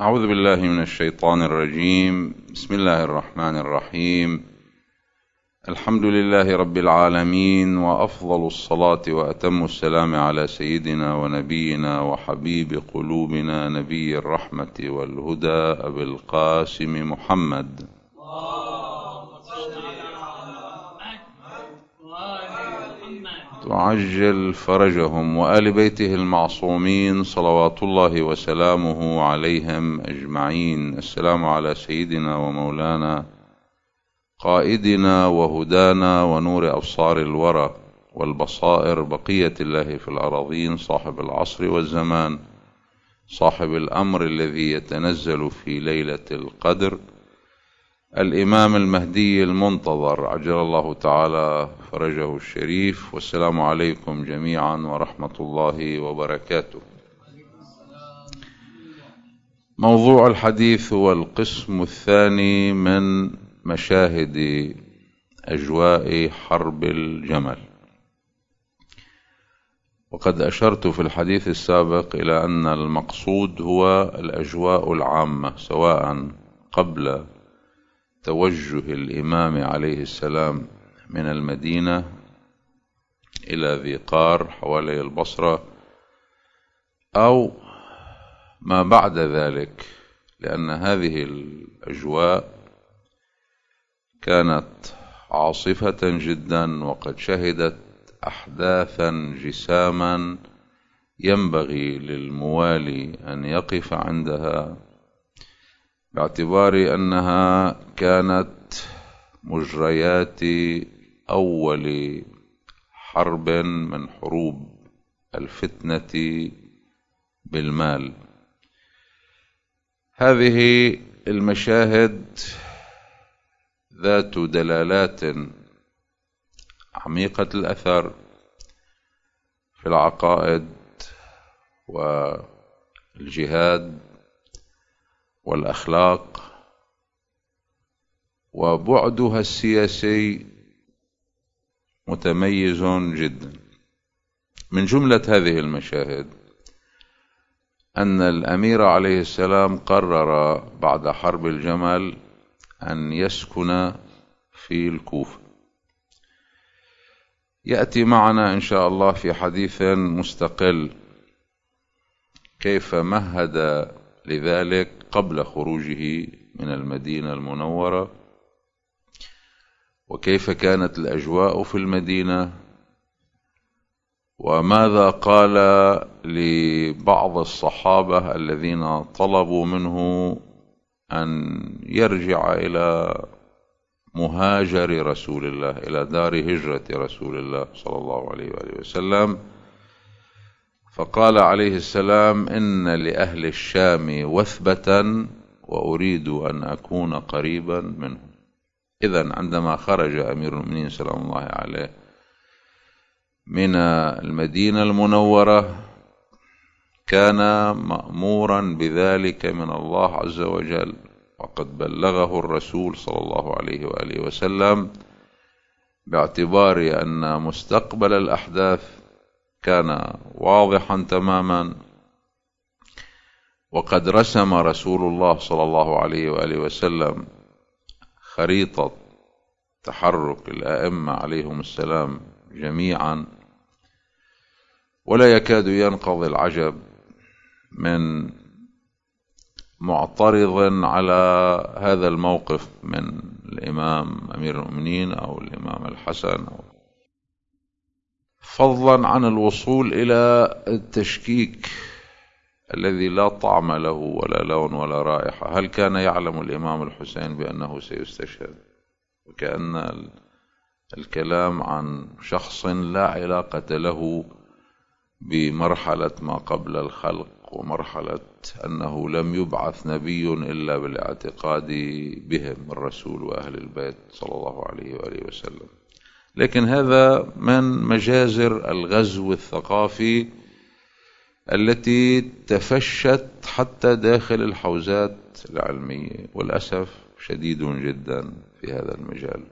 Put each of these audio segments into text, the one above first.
أعوذ بالله من الشيطان الرجيم. بسم الله الرحمن الرحيم. الحمد لله رب العالمين، وأفضل الصلاة وأتم السلام على سيدنا ونبينا وحبيب قلوبنا نبي الرحمة والهدى أبي القاسم محمد. تعجل فرجهم وآل بيته المعصومين صلوات الله وسلامه عليهم أجمعين. السلام على سيدنا ومولانا قائدنا وهدانا ونور أبصار الورى والبصائر بقية الله في الأراضين، صاحب العصر والزمان، صاحب الأمر الذي يتنزل في ليلة القدر، الإمام المهدي المنتظر عجل الله تعالى فرجه الشريف. والسلام عليكم جميعا ورحمة الله وبركاته. موضوع الحديث هو القسم الثاني من مشاهد أجواء حرب الجمل. وقد أشرت في الحديث السابق إلى أن المقصود هو الأجواء العامة، سواء قبل توجه الإمام عليه السلام من المدينة إلى ذي قار حوالي البصرة، أو ما بعد ذلك، لأن هذه الأجواء كانت عاصفة جدا، وقد شهدت أحداثا جساما ينبغي للموالي أن يقف عندها، باعتبار أنها كانت مجريات أول حرب من حروب الفتنة بالمال. هذه المشاهد ذات دلالات عميقة الأثر في العقائد والجهاد والأخلاق، وبعدها السياسي متميز جدا. من جملة هذه المشاهد أن الأمير عليه السلام قرر بعد حرب الجمل أن يسكن في الكوفة. يأتي معنا إن شاء الله في حديث مستقل كيف مهد لذلك قبل خروجه من المدينة المنورة، وكيف كانت الأجواء في المدينة، وماذا قال لبعض الصحابة الذين طلبوا منه أن يرجع إلى مهاجر رسول الله، إلى دار هجرة رسول الله صلى الله عليه وآله وسلم. فقال عليه السلام: إن لأهل الشام وثبة وأريد أن أكون قريبا منهم. إذن عندما خرج أمير المؤمنين سلام الله عليه من المدينة المنورة كان مأمورا بذلك من الله عز وجل، وقد بلغه الرسول صلى الله عليه وآله وسلم، باعتبار أن مستقبل الأحداث كان واضحا تماما، وقد رسم رسول الله صلى الله عليه وآله وسلم خريطة تحرك الأئمة عليهم السلام جميعا. ولا يكاد ينقضي العجب من معترض على هذا الموقف من الإمام أمير المؤمنين أو الإمام الحسن، فضلا عن الوصول إلى التشكيك الذي لا طعم له ولا لون ولا رائحة. هل كان يعلم الإمام الحسين بأنه سيستشهد؟ وكأن الكلام عن شخص لا علاقة له بمرحلة ما قبل الخلق، ومرحلة أنه لم يبعث نبي إلا بالاعتقاد بهم الرسول وأهل البيت صلى الله عليه وآله وسلم. لكن هذا من مجازر الغزو الثقافي التي تفشت حتى داخل الحوزات العلمية، والأسف شديد جدا في هذا المجال.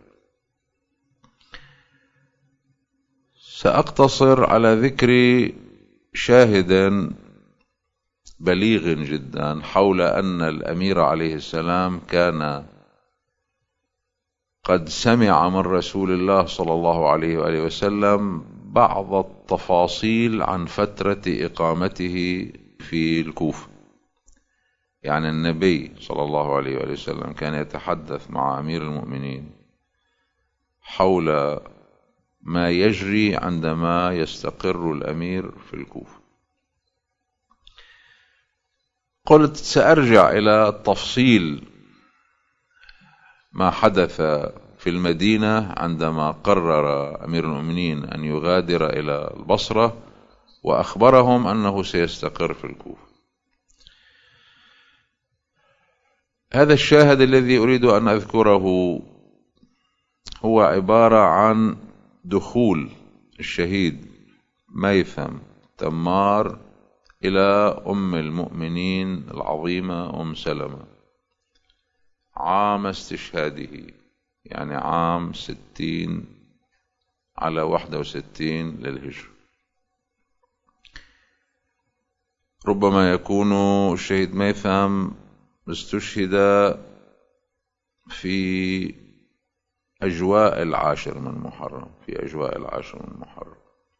سأقتصر على ذكر شاهد بليغ جدا حول أن الأمير عليه السلام كان قد سمع من رسول الله صلى الله عليه وآله وسلم بعض التفاصيل عن فترة إقامته في الكوفة. يعني النبي صلى الله عليه وآله وسلم كان يتحدث مع أمير المؤمنين حول ما يجري عندما يستقر الأمير في الكوفة. قلت سأرجع إلى تفصيل ما حدث في المدينة عندما قرر أمير المؤمنين أن يغادر إلى البصرة وأخبرهم أنه سيستقر في الكوفة. هذا الشاهد الذي أريد أن أذكره هو عبارة عن دخول الشهيد ميثم تمار إلى أم المؤمنين العظيمة أم سلمة عام استشهاده، يعني عام 60 على 61 للهجرة. ربما يكون الشهيد ميثم استشهد في أجواء العاشر من محرم، في أجواء العاشر من محرم.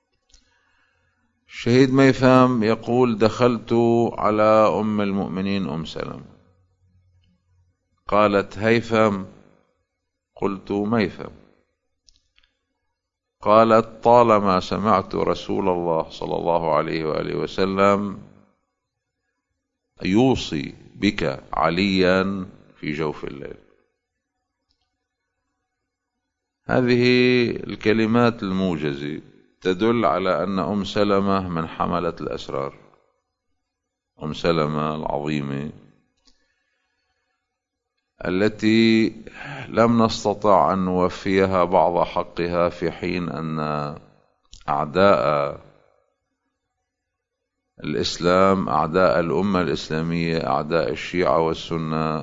الشهيد ميثم يقول: دخلت على أم المؤمنين أم سلمة، قالت: هيثم؟ قلت: ميثم. قالت: طالما سمعت رسول الله صلى الله عليه وآله وسلم يوصي بك عليا في جوف الليل. هذه الكلمات الموجزة تدل على أن أم سلمة من حملة الأسرار. أم سلمة العظيمة التي لم نستطع أن نوفيها بعض حقها في حين أن أعداء الإسلام، أعداء الأمة الإسلامية، أعداء الشيعة والسنة،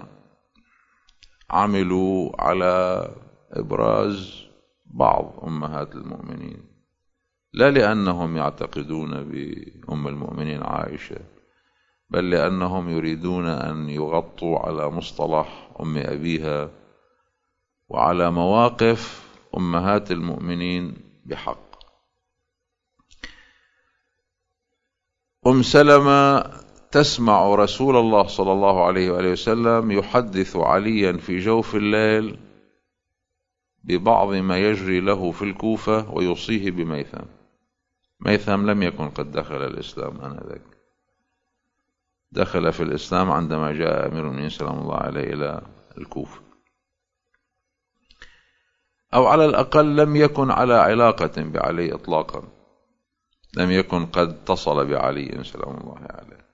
عملوا على إبراز بعض أمهات المؤمنين، لا لأنهم يعتقدون بأم المؤمنين عائشة، بل لأنهم يريدون أن يغطوا على مصطلح أم أبيها وعلى مواقف أمهات المؤمنين بحق. أم سلمة تسمع رسول الله صلى الله عليه وآله وسلم يحدث عليا في جوف الليل ببعض ما يجري له في الكوفة ويوصيه بميثم. ميثم لم يكن قد دخل الإسلام آنذاك، دخل في الإسلام عندما جاء أمير المؤمنين سلام الله عليه إلى الكوفة، أو على الأقل لم يكن على علاقة بعلي إطلاقا، لم يكن قد اتصل بعلي سلام الله عليه.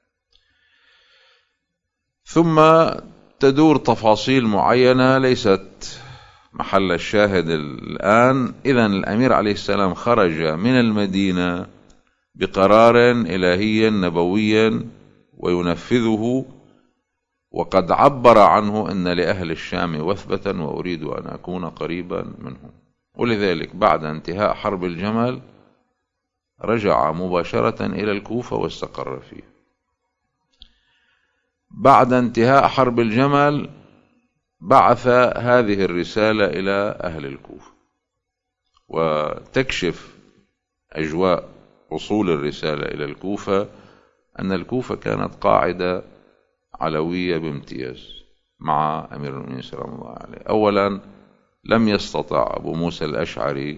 ثم تدور تفاصيل معينة ليست محل الشاهد الآن. إذن الأمير عليه السلام خرج من المدينة بقرار إلهي نبوي وينفذه، وقد عبر عنه: أن لأهل الشام وثبة وأريد أن أكون قريبا منهم. ولذلك بعد انتهاء حرب الجمل رجع مباشرة إلى الكوفة واستقر فيه. بعد انتهاء حرب الجمل بعث هذه الرسالة إلى أهل الكوفة، وتكشف أجواء وصول الرسالة إلى الكوفة أن الكوفة كانت قاعدة علوية بامتياز مع أمير المؤمنين سلام الله عليه. أولا، لم يستطع أبو موسى الأشعري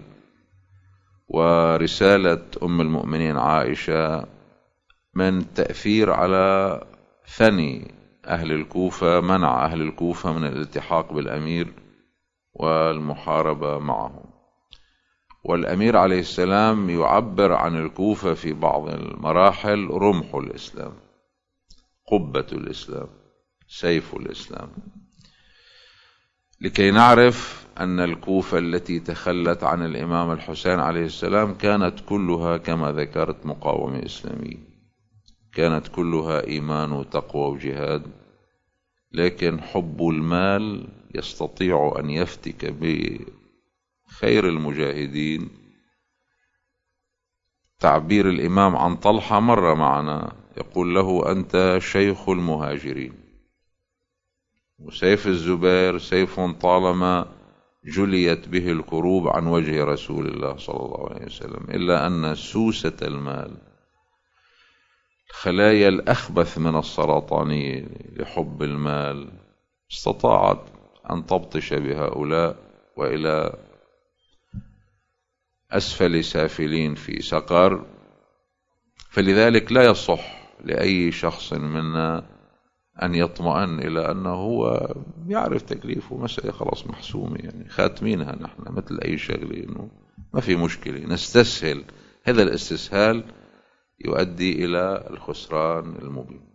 ورسالة أم المؤمنين عائشة من التأثير على ثني أهل الكوفة، منع أهل الكوفة من الالتحاق بالأمير والمحاربة معه. والأمير عليه السلام يعبر عن الكوفة في بعض المراحل رمح الإسلام، قبة الإسلام، سيف الإسلام، لكي نعرف أن الكوفة التي تخلت عن الإمام الحسين عليه السلام كانت كلها كما ذكرت مقاومة إسلامية، كانت كلها إيمان وتقوى وجهاد، لكن حب المال يستطيع أن يفتك بخير المجاهدين. تعبير الإمام عن طلحة مر معنا، يقول له: أنت شيخ المهاجرين، وسيف الزبير سيف طالما جليت به الكروب عن وجه رسول الله صلى الله عليه وسلم، إلا أن سوسة المال، الخلايا الأخبث من السرطانية لحب المال، استطاعت أن تبطش بهؤلاء وإلى أسفل سافلين في سقر. فلذلك لا يصح لأي شخص منا أن يطمئن إلى أنه هو يعرف تكليفه، مسألة خلاص محسومة، يعني خاتمينها نحن مثل أي شغلة، إنه ما في مشكلة نستسهل. هذا الاستسهال يؤدي إلى الخسران المبين.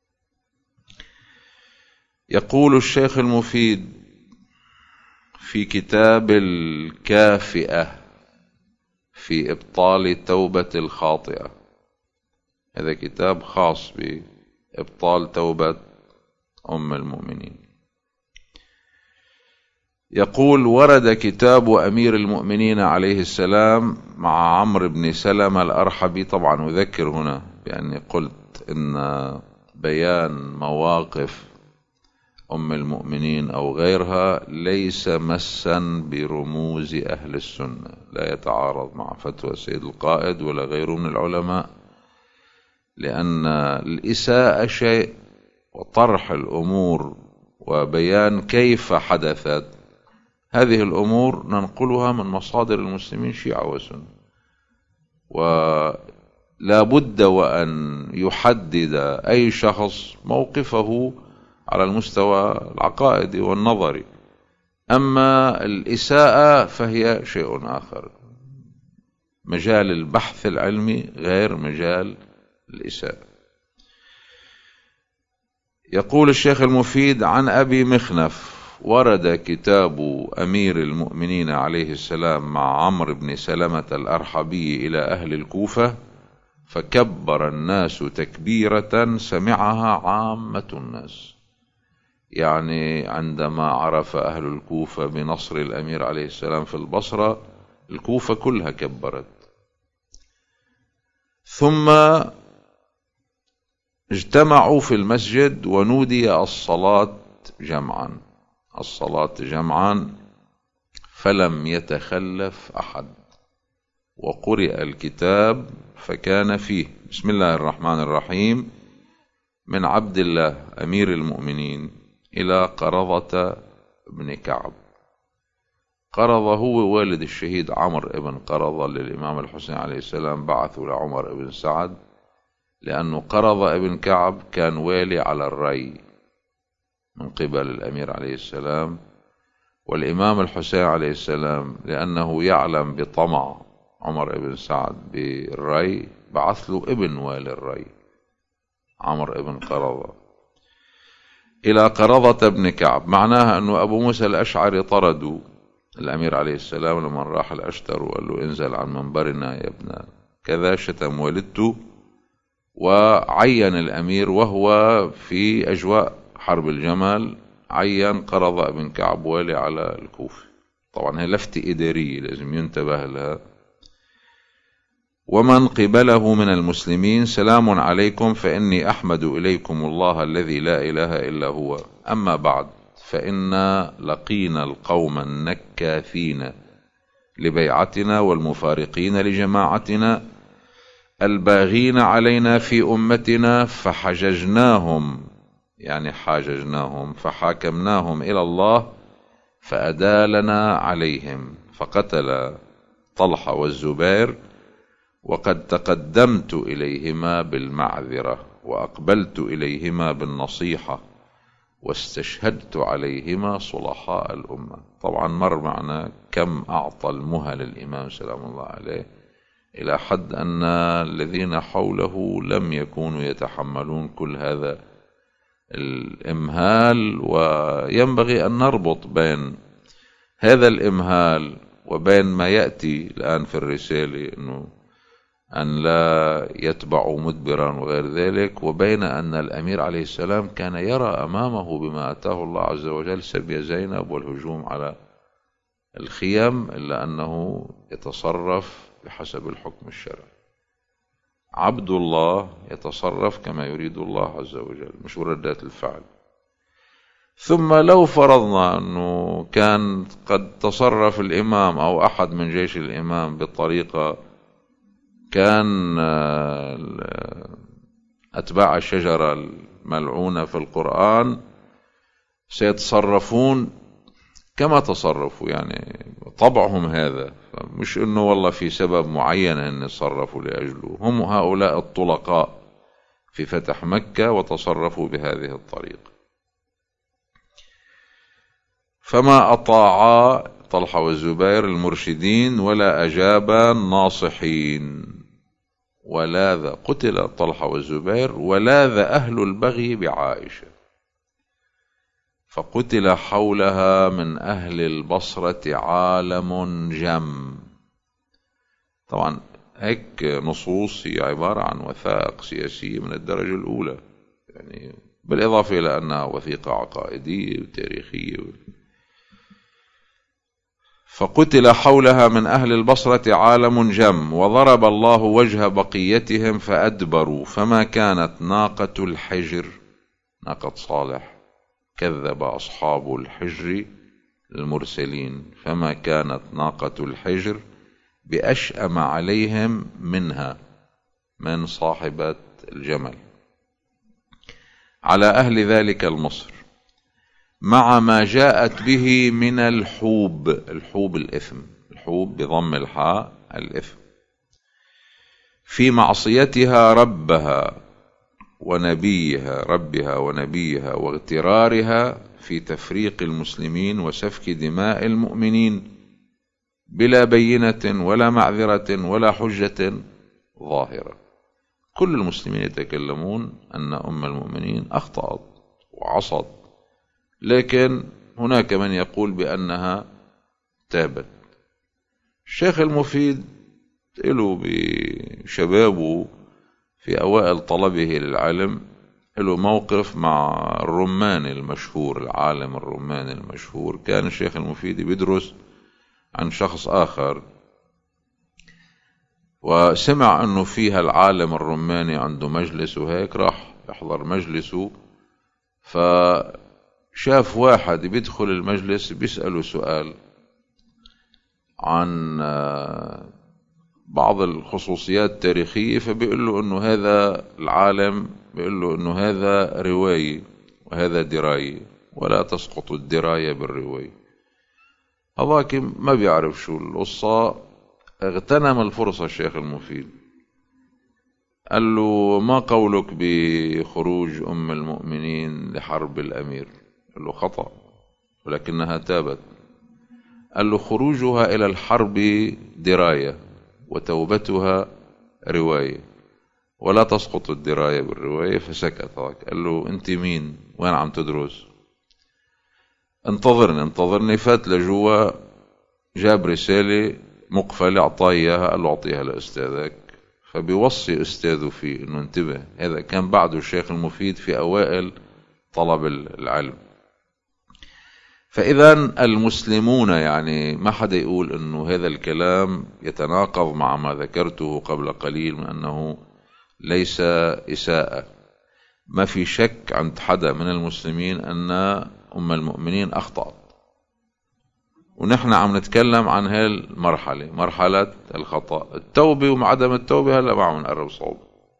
يقول الشيخ المفيد في كتاب الكافئة في إبطال توبة الخاطئة، هذا كتاب خاص بإبطال توبة أم المؤمنين، يقول: ورد كتاب أمير المؤمنين عليه السلام مع عمرو بن سلمة الأرحبي. طبعا أذكر هنا بأني قلت إن بيان مواقف أم المؤمنين أو غيرها ليس مسا برموز أهل السنة، لا يتعارض مع فتوى السيد القائد ولا غيره من العلماء، لأن الإساءة شيء وطرح الأمور وبيان كيف حدثت، هذه الأمور ننقلها من مصادر المسلمين شيعة وسنة، ولا بد وأن يحدد أي شخص موقفه على المستوى العقائدي والنظري. أما الإساءة فهي شيء آخر، مجال البحث العلمي غير مجال الإساءة. يقول الشيخ المفيد عن أبي مخنف: ورد كتاب أمير المؤمنين عليه السلام مع عمرو بن سلمة الأرحبي إلى أهل الكوفة، فكبر الناس تكبيرة سمعها عامة الناس. يعني عندما عرف أهل الكوفة بنصر الأمير عليه السلام في البصرة، الكوفة كلها كبرت. ثم اجتمعوا في المسجد ونودي الصلاة جمعا، فلم يتخلف أحد، وقرئ الكتاب فكان فيه: بسم الله الرحمن الرحيم، من عبد الله أمير المؤمنين إلى قرظة بن كعب. قرظة هو والد الشهيد عمرو بن قرظة للإمام الحسين عليه السلام، بعثوا لعمر بن سعد، لأنه قرظة بن كعب كان والي على الري من قبل الأمير عليه السلام، والإمام الحسين عليه السلام لأنه يعلم بطمع عمر بن سعد بالري بعث له ابن والي الري عمرو بن قرظة إلى قرظة بن كعب. معناها أنه أبو موسى الأشعري طردوا الأمير عليه السلام لما راح الأشتر وقال له: انزل عن منبرنا يا ابن كذا، شتم والدته، وعين الأمير وهو في أجواء حرب الجمل، عين قرظة بن كعب والي على الكوفة. طبعا هي لفتة إدارية لازم ينتبه لها. ومن قبله من المسلمين: سلام عليكم، فإني أحمد إليكم الله الذي لا إله إلا هو، أما بعد، فإنا لقينا القوم النكاثين لبيعتنا والمفارقين لجماعتنا الباغين علينا في أمتنا، فحاججناهم فحاكمناهم إلى الله فأدالنا عليهم، فقتل طلحة والزبير، وقد تقدمت إليهما بالمعذرة وأقبلت إليهما بالنصيحة واستشهدت عليهما صلحاء الأمة. طبعا مر معنا كم أعطى المهل الإمام سلام الله عليه، إلى حد أن الذين حوله لم يكونوا يتحملون كل هذا الإمهال. وينبغي أن نربط بين هذا الإمهال وبين ما يأتي الآن في الرسالة، أنه أن لا يتبعوا مدبرا وغير ذلك، وبين أن الأمير عليه السلام كان يرى أمامه بما أتاه الله عز وجل سبي زينب والهجوم على الخيام، إلا أنه يتصرف بحسب الحكم الشرعي. عبد الله يتصرف كما يريد الله عز وجل، مش ردات الفعل. ثم لو فرضنا أنه كان قد تصرف الإمام أو أحد من جيش الإمام بطريقة كان أتباع الشجرة الملعونة في القرآن سيتصرفون كما تصرفوا، يعني طبعهم هذا، مش إنه والله في سبب معين أن يتصرفوا لأجله. هم هؤلاء الطلقاء في فتح مكة وتصرفوا بهذه الطريقة. فما أطاعا طلحة والزبير المرشدين ولا أجابا الناصحين، ولاذ قتل طلحة والزبير ولاذ أهل البغي بعائشة، فقتل حولها من أهل البصرة عالم جم. طبعا هيك نصوص هي عبارة عن وثائق سياسية من الدرجة الأولى، يعني بالإضافة إلى أنها وثيقة عقائدية وتاريخية. فقتل حولها من أهل البصرة عالم جم، وضرب الله وجه بقيتهم فأدبروا، فما كانت ناقة الحجر، ناقة صالح، كذب أصحاب الحجر المرسلين، فما كانت ناقة الحجر بأشأم عليهم منها، من صاحبة الجمل، على أهل ذلك المصر، مع ما جاءت به من الحوب. الحوب الإثم، الحوب بضم الحاء الإثم، في معصيتها ربها ونبيها واغترارها في تفريق المسلمين وسفك دماء المؤمنين بلا بينة ولا معذرة ولا حجة ظاهرة. كل المسلمين يتكلمون أن أم المؤمنين أخطأت وعصت، لكن هناك من يقول بأنها تابت. الشيخ المفيد له بشبابه في أوائل طلبه للعلم له موقف مع الرماني المشهور، العالم الرماني المشهور. كان الشيخ المفيد بيدرس عن شخص آخر، وسمع أنه فيها العالم الرماني عنده مجلس، وهيك راح يحضر مجلسه، فشاف واحد بيدخل المجلس بيسأله سؤال عن بعض الخصوصيات التاريخية، فبيقول له أنه هذا العالم بيقول له أنه هذا رواية وهذا دراية، ولا تسقط الدراية بالرواية. هذاك ما بيعرف شو القصة، اغتنم الفرصة الشيخ المفيد، قال له ما قولك بخروج أم المؤمنين لحرب الأمير؟ قال له خطأ ولكنها تابت. قال له خروجها إلى الحرب دراية وتوبتها رواية، ولا تسقط الدراية بالرواية. فسكت. قال له أنت مين؟ وين عم تدرس؟ انتظرني. فات لجوا، جاب رسالة مقفلة أعطاه إياها، قال له أعطيها لأستاذك. فبيوصي أستاذه فيه أنه انتبه، هذا كان بعده الشيخ المفيد في أوائل طلب العلم. فإذا المسلمون، يعني ما حدا يقول أنه هذا الكلام يتناقض مع ما ذكرته قبل قليل من أنه ليس إساءة. ما في شك عند حدا من المسلمين أن أم المؤمنين أخطأت، ونحن عم نتكلم عن هالمرحلة، مرحلة الخطأ. التوبة وعدم التوبة هلأ ما عم نقرب صوب.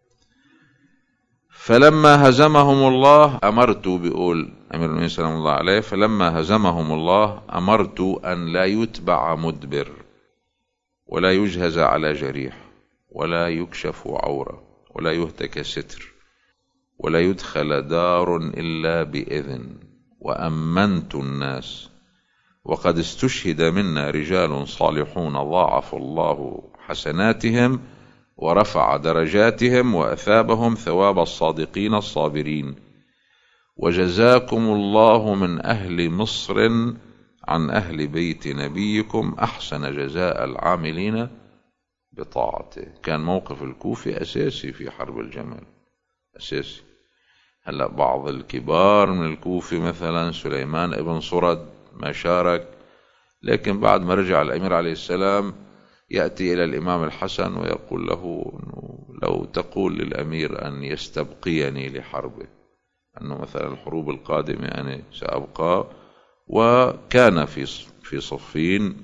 فلما هزمهم الله أمرت، بيقول أمير المؤمنين سلام الله عليه، فلما هزمهم الله أمرت أن لا يتبع مدبر، ولا يجهز على جريح، ولا يكشف عورة، ولا يهتك ستر، ولا يدخل دار إلا بإذن، وأمنت الناس. وقد استشهد منا رجال صالحون ضاعف الله حسناتهم ورفع درجاتهم وأثابهم ثواب الصادقين الصابرين. وجزاكم الله من أهل مصر عن أهل بيت نبيكم أحسن جزاء العاملين بطاعته. كان موقف الكوفة أساسي في حرب الجمل، أساسي. هلأ بعض الكبار من الكوفة مثلا سليمان ابن صرد ما شارك، لكن بعد ما رجع الأمير عليه السلام يأتي إلى الإمام الحسن ويقول له أنه لو تقول للأمير أن يستبقيني لحربه، أنه مثلا الحروب القادمة أنا سأبقى. وكان في صفين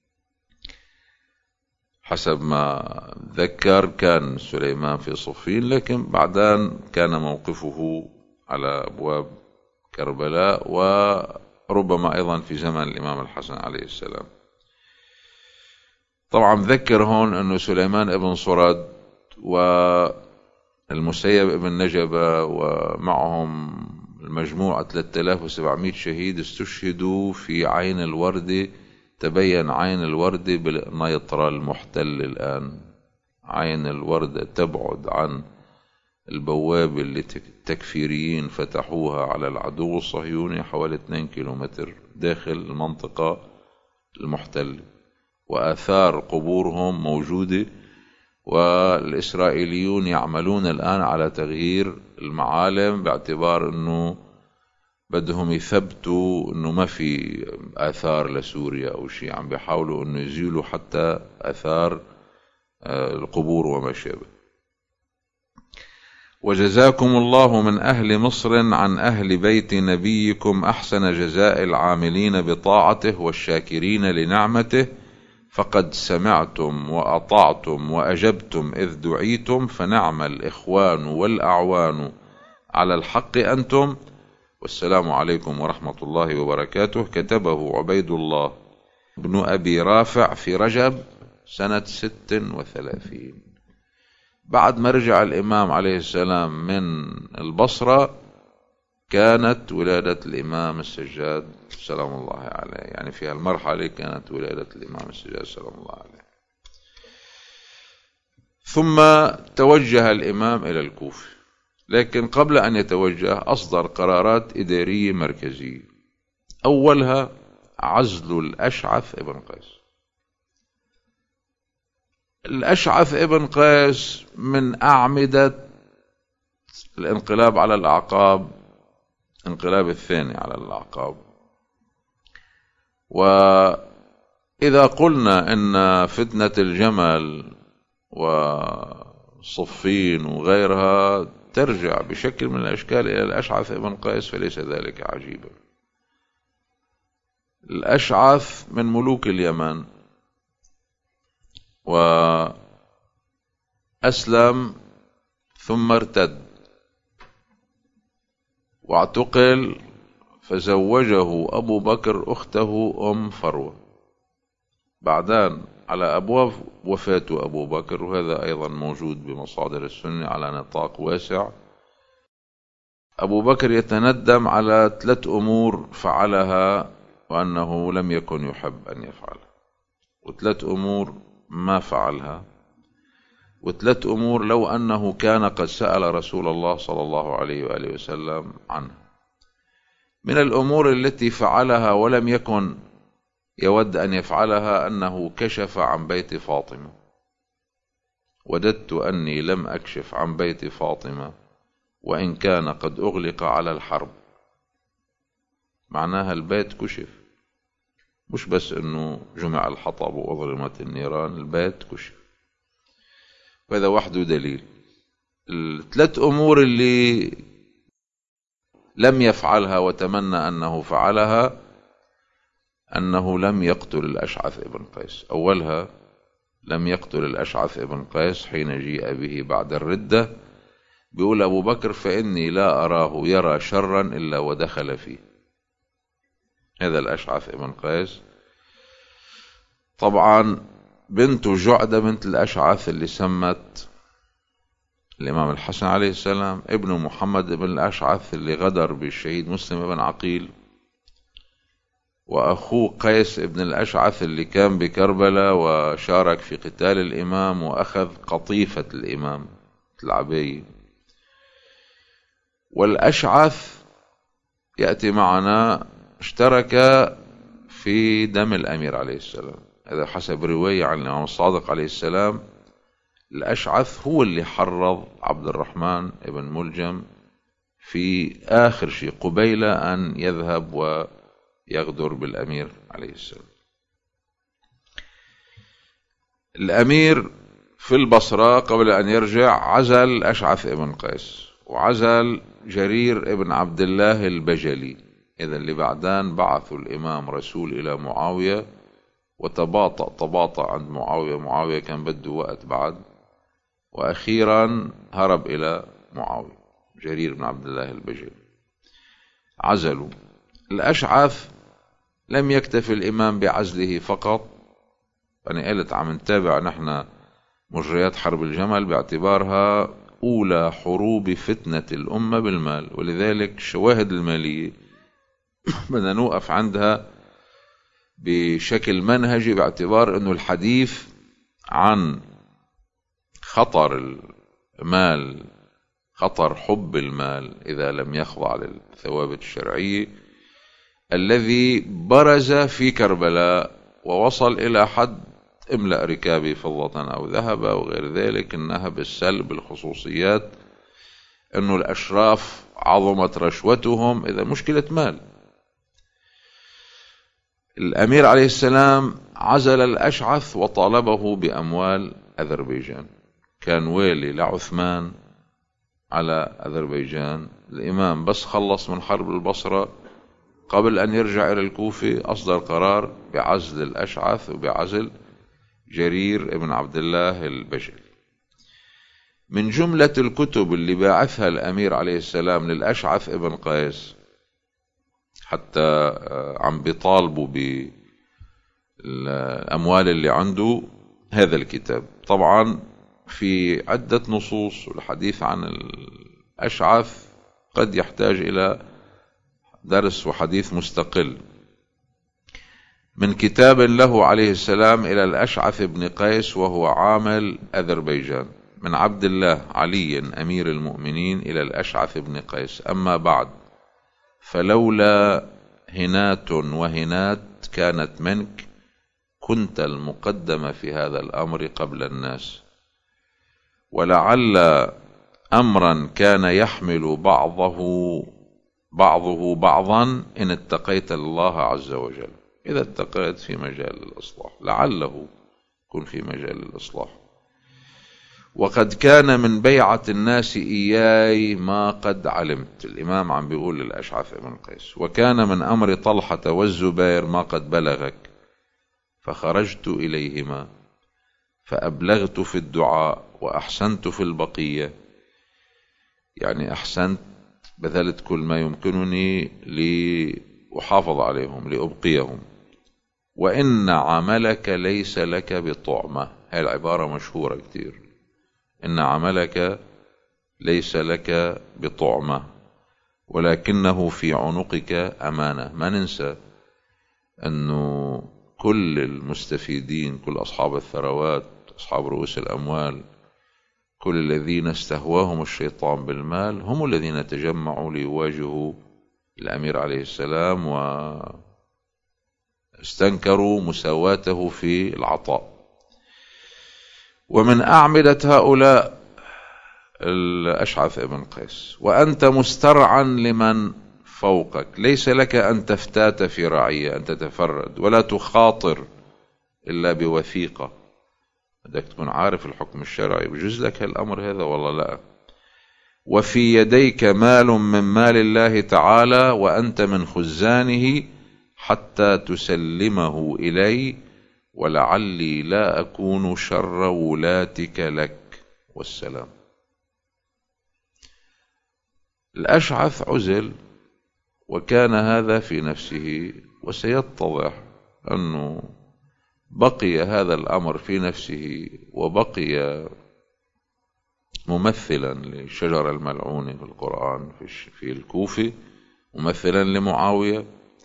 حسب ما ذكر، كان سليمان في صفين، لكن بعدين كان موقفه على أبواب كربلاء، وربما أيضا في زمن الإمام الحسن عليه السلام. طبعا ذكر هون أنه سليمان ابن صرد والمسيب ابن نجبة ومعهم المجموعة 3700 شهيد استشهدوا في عين الوردة. تبين عين الوردة بالنيطرة المحتل الآن. عين الوردة تبعد عن البوابة اللي التكفيريين فتحوها على العدو الصهيوني حوالي 2 كيلومتر داخل المنطقة المحتلة، وآثار قبورهم موجودة. والإسرائيليون يعملون الآن على تغيير المعالم باعتبار أنه بدهم يثبتوا أنه ما في آثار لسوريا أو شيء، عم بيحاولوا أنه يزيلوا حتى آثار القبور وما شابه. وجزاكم الله من أهل مصر عن أهل بيت نبيكم أحسن جزاء العاملين بطاعته والشاكرين لنعمته، فقد سمعتم وأطعتم وأجبتم إذ دعيتم، فنعم الإخوان والأعوان على الحق أنتم، والسلام عليكم ورحمة الله وبركاته. كتبه عبيد الله بن أبي رافع في رجب سنة 36. بعد ما رجع الإمام عليه السلام من البصرة كانت ولادة الإمام السجاد سلام الله عليه، يعني في هالمرحلة كانت ولادة الإمام السجاد سلام الله عليه. ثم توجه الإمام إلى الكوفة، لكن قبل أن يتوجه أصدر قرارات إدارية مركزية. أولها عزل الأشعث ابن قيس. الأشعث ابن قيس من أعمدة الانقلاب على الأعقاب، انقلاب الثاني على الأعقاب. وإذا قلنا إن فتنة الجمل وصفين وغيرها ترجع بشكل من الأشكال إلى الأشعث ابن قيس فليس ذلك عجيبا. الأشعث من ملوك اليمن، وأسلم ثم ارتد واعتقل، فزوجه أبو بكر أخته أم فروة بعدين على أبواب وفاة أبو بكر، وهذا أيضا موجود بمصادر السنة على نطاق واسع. أبو بكر يتندم على 3 أمور فعلها وأنه لم يكن يحب أن يفعلها، و3 أمور ما فعلها، و3 أمور لو أنه كان قد سأل رسول الله صلى الله عليه وآله وسلم عنها. من الأمور التي فعلها ولم يكن يود أن يفعلها أنه كشف عن بيت فاطمة. وددت أني لم أكشف عن بيت فاطمة وإن كان قد أغلق على الحرب. معناها البيت كشف، مش بس أنه جمع الحطب وأظلمت النيران، البيت كشف. وهذا وحده دليل. ال3 أمور اللي لم يفعلها وتمنى أنه فعلها أنه لم يقتل الأشعث ابن قيس. أولها لم يقتل الأشعث ابن قيس حين جيء به بعد الردة. بيقول أبو بكر فإني لا أراه يرى شرا إلا ودخل فيه. هذا الأشعث ابن قيس. طبعا بنته جعدة بنت الأشعث اللي سمت الإمام الحسن عليه السلام، ابن محمد بن الأشعث اللي غدر بالشهيد مسلم بن عقيل، وأخوه قيس بن الأشعث اللي كان بكربلاء وشارك في قتال الإمام وأخذ قطيفة الإمام العباية. والأشعث يأتي معنا اشترك في دم الأمير عليه السلام. هذا حسب رواية عن الإمام الصادق عليه السلام. الأشعث هو اللي حرض عبد الرحمن بن ملجم في آخر شيء قبيل أن يذهب ويغدر بالأمير عليه السلام. الأمير في البصرة قبل أن يرجع عزل أشعث ابن قيس وعزل جرير ابن عبد الله البجلي. إذا اللي بعدان بعثوا الإمام رسول إلى معاوية وتباطأ عند معاوية كان بده وقت بعد، وأخيرا هرب إلى معاوية جرير بن عبد الله البجلي. عزلوا الأشعث. لم يكتفي الإمام بعزله فقط. أنا قلت عم نتابع نحن مجريات حرب الجمل باعتبارها أولى حروب فتنة الأمة بالمال، ولذلك الشواهد المالية بدنا نوقف عندها بشكل منهجي، باعتبار أنه الحديث عن خطر المال، خطر حب المال إذا لم يخضع للثوابت الشرعية، الذي برز في كربلاء ووصل إلى حد املأ ركابي فضة أو ذهبا وغير ذلك، إنها بالسلب الخصوصيات، إنه الأشراف عظمت رشوتهم. إذا مشكلة مال. الأمير عليه السلام عزل الأشعث وطالبه بأموال أذربيجان. كان والي لعثمان على أذربيجان. الإمام بس خلص من حرب البصرة قبل أن يرجع إلى الكوفة أصدر قرار بعزل الأشعث وبعزل جرير ابن عبد الله البجلي. من جملة الكتب اللي باعثها الأمير عليه السلام للأشعث ابن قيس حتى عم بيطالبوا بالأموال اللي عنده هذا الكتاب. طبعا في عدة نصوص، والحديث عن الأشعث قد يحتاج إلى درس وحديث مستقل. من كتاب له عليه السلام إلى الأشعث بن قيس وهو عامل أذربيجان، من عبد الله علي أمير المؤمنين إلى الأشعث بن قيس: أما بعد، فلولا هنات وهنات كانت منك كنت المقدم في هذا الأمر قبل الناس، ولعل أمرا كان يحمل بعضه بعضا إن اتقيت الله عز وجل. إذا اتقيت في مجال الإصلاح لعله يكون في مجال الإصلاح. وقد كان من بيعة الناس إياي ما قد علمت. الإمام عم بيقول للأشعث بن قيس: وكان من أمر طلحة والزبير ما قد بلغك، فخرجت إليهما فأبلغت في الدعاء وأحسنت في البقية. يعني أحسنت، بذلت كل ما يمكنني لأحافظ عليهم لأبقيهم. وإن عملك ليس لك بطعمة. هاي العبارة مشهورة كتير: إن عملك ليس لك بطعمة ولكنه في عنقك أمانة. ما ننسى أنه كل المستفيدين، كل أصحاب الثروات، أصحاب رؤوس الأموال، كل الذين استهواهم الشيطان بالمال هم الذين تجمعوا ليواجهوا الأمير عليه السلام واستنكروا مساواته في العطاء. ومن أعمدة هؤلاء الأشعث ابن قيس: وأنت مسترعا لمن فوقك، ليس لك أن تفتات في رعية، أن تتفرد ولا تخاطر إلا بوثيقة. بدك تكون عارف الحكم الشرعي، بجوز لك هالأمر هذا والله لا. وفي يديك مال من مال الله تعالى وأنت من خزانه حتى تسلمه إلي، ولعلي لا أكون شر ولاتك لك، والسلام. الأشعث عزل وكان هذا في نفسه، وسيتضح أنه بقي هذا الأمر في نفسه، وبقي ممثلا للشجرة الملعونة في القرآن في الكوفة، ممثلا لمعاوية،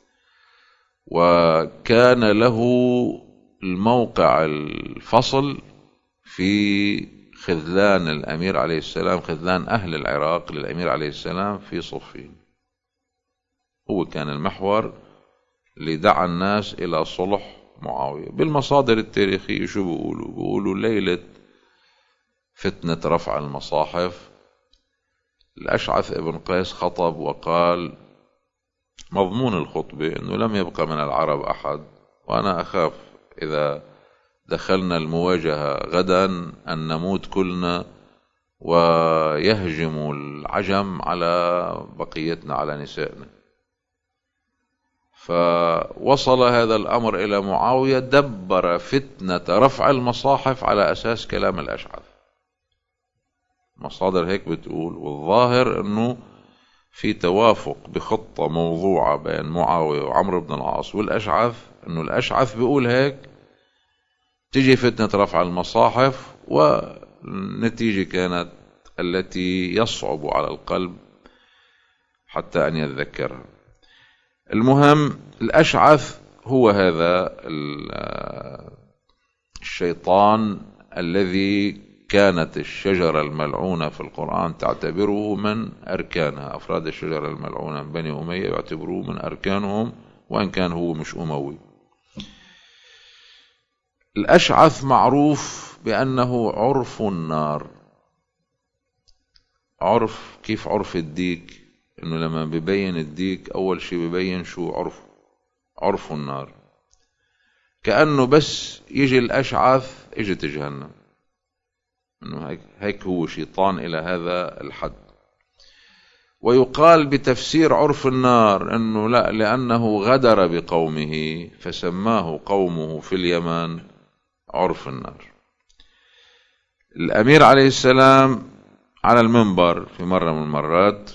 وكان له الموقع الفصل في خذلان الأمير عليه السلام، خذلان أهل العراق للأمير عليه السلام في صفين. هو كان المحور اللي دعا الناس إلى صلح معاوية. بالمصادر التاريخية شو بيقولوا ليلة فتنة رفع المصاحف الأشعث ابن قيس خطب وقال: مضمون الخطبة أنه لم يبقى من العرب أحد، وأنا أخاف إذا دخلنا المواجهة غدا أن نموت كلنا ويهجم العجم على بقيتنا على نسائنا. فوصل هذا الأمر إلى معاوية دبر فتنة رفع المصاحف على أساس كلام الأشعث. مصادر هيك بتقول، والظاهر أنه في توافق بخطة موضوعة بين معاوية وعمرو بن العاص والأشعث، أنه الأشعث بيقول هيك تجي فتنة رفع المصاحف، والنتيجة كانت التي يصعب على القلب حتى أن يتذكرها. المهم الأشعث هو هذا الشيطان الذي كانت الشجرة الملعونة في القرآن تعتبره من أركانها. أفراد الشجرة الملعونة من بني أمية يعتبروه من أركانهم، وإن كان هو مش أموي. الأشعث معروف بأنه عرف النار. عرف كيف عرف الديك، إنه لما بيبين الديك أول شيء بيبين شو عرفه، عرف النار. كأنه بس يجي الأشعث اجت جهنم، إنه هيك هو شيطان إلى هذا الحد. ويقال بتفسير عرف النار إنه لا، لأنه غدر بقومه فسماه قومه في اليمن عرف النار. الأمير عليه السلام على المنبر في مرة من المرات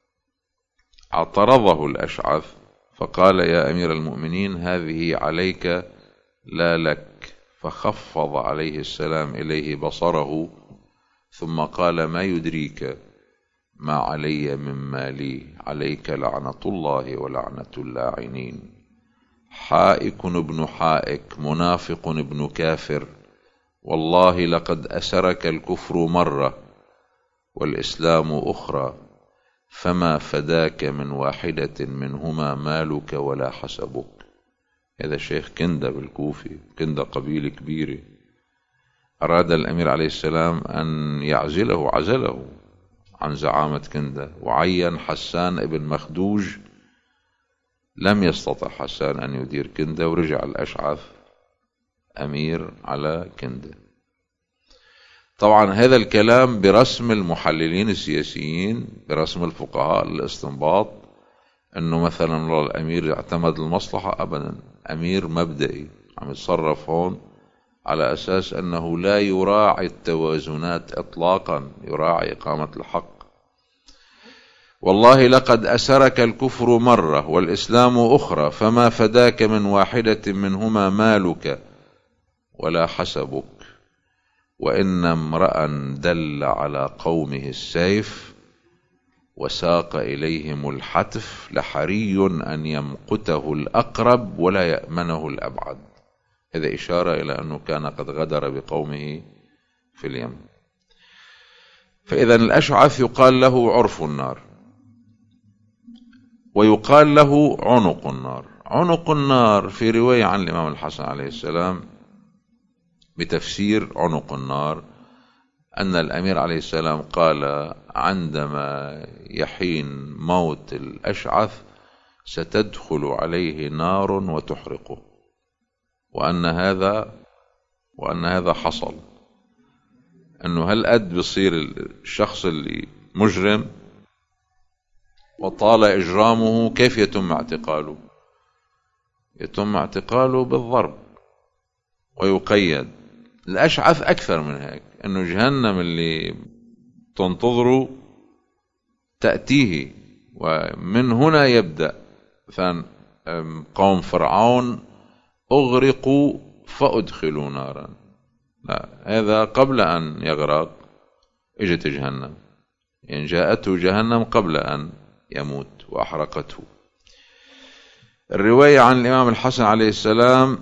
اعترضه الأشعث فقال: يا أمير المؤمنين هذه عليك لا لك. فخفض عليه السلام إليه بصره ثم قال: ما يدريك ما علي مما لي، عليك لعنة الله ولعنة اللاعنين. حائك ابن حائك، منافق ابن كافر، والله لقد أسرك الكفر مرة والإسلام أخرى، فما فداك من واحدة منهما مالك ولا حسبك. هذا شيخ كندة بالكوفي، كندة قبيلة كبيرة. أراد الأمير عليه السلام أن يعزله، عزله عن زعامة كندة، وعين حسان ابن مخدوج. لم يستطع حسان أن يدير كندة، ورجع الأشعث أمير على كندة. طبعا هذا الكلام برسم المحللين السياسيين، برسم الفقهاء الاستنباط أنه مثلا لو الأمير اعتمد المصلحة، أبدا، أمير مبدئي عم يتصرف هون على أساس أنه لا يراعي التوازنات إطلاقا، يراعي إقامة الحق. والله لقد أسرك الكفر مرة والإسلام أخرى، فما فداك من واحدة منهما مالك ولا حسبك. وإن امرأ دل على قومه السيف وساق إليهم الحتف لحري أن يمقته الأقرب ولا يأمنه الأبعد. هذا إشارة إلى أنه كان قد غدر بقومه في اليمن. فإذا الأشعث يقال له عرف النار، ويقال له عنق النار. عنق النار في رواية عن الإمام الحسن عليه السلام بتفسير عنق النار أن الأمير عليه السلام قال عندما يحين موت الأشعث: ستدخل عليه نار وتحرقه. وأن هذا حصل. أنه هل قد بصير الشخص اللي مجرم وطال إجرامه كيف يتم اعتقاله؟ يتم اعتقاله بالضرب ويقيد. الأشعث أكثر من هيك، أنه جهنم اللي تنتظره تأتيه. ومن هنا يبدأ قوم فرعون أغرقوا فأدخلوا نارا. لا، هذا قبل أن يغرق اجت جهنم، يعني جاءته جهنم قبل أن يموت وأحرقته. الرواية عن الإمام الحسن عليه السلام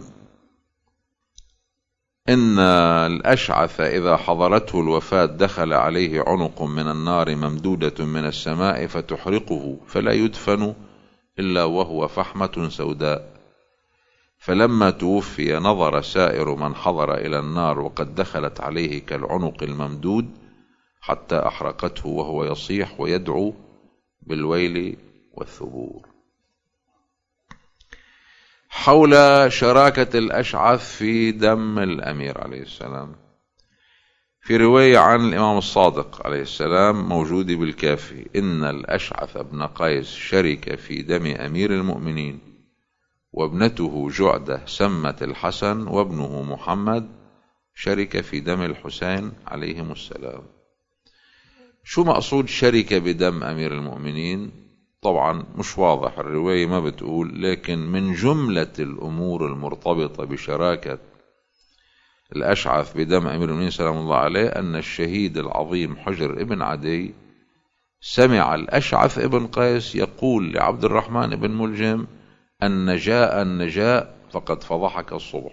إن الأشعث إذا حضرته الوفاة دخل عليه عنق من النار ممدودة من السماء فتحرقه، فلا يدفن إلا وهو فحمة سوداء. فلما توفي نظر سائر من حضر إلى النار وقد دخلت عليه كالعنق الممدود حتى أحرقته، وهو يصيح ويدعو بالويل والثبور. حول شراكة الأشعث في دم الأمير عليه السلام. في رواية عن الإمام الصادق عليه السلام موجودة بالكافي: إن الأشعث بن قيس شرك في دم أمير المؤمنين، وابنته جعدة سمت الحسن، وابنه محمد شرك في دم الحسين عليهم السلام. شو مقصود شرك بدم أمير المؤمنين؟ طبعا مش واضح، الرواية ما بتقول، لكن من جملة الأمور المرتبطة بشراكة الأشعث بدم أمير المؤمنين سلام الله عليه أن الشهيد العظيم حجر ابن عدي سمع الأشعث ابن قيس يقول لعبد الرحمن بن ملجم: النجاء النجاء فقد فضحك الصبح.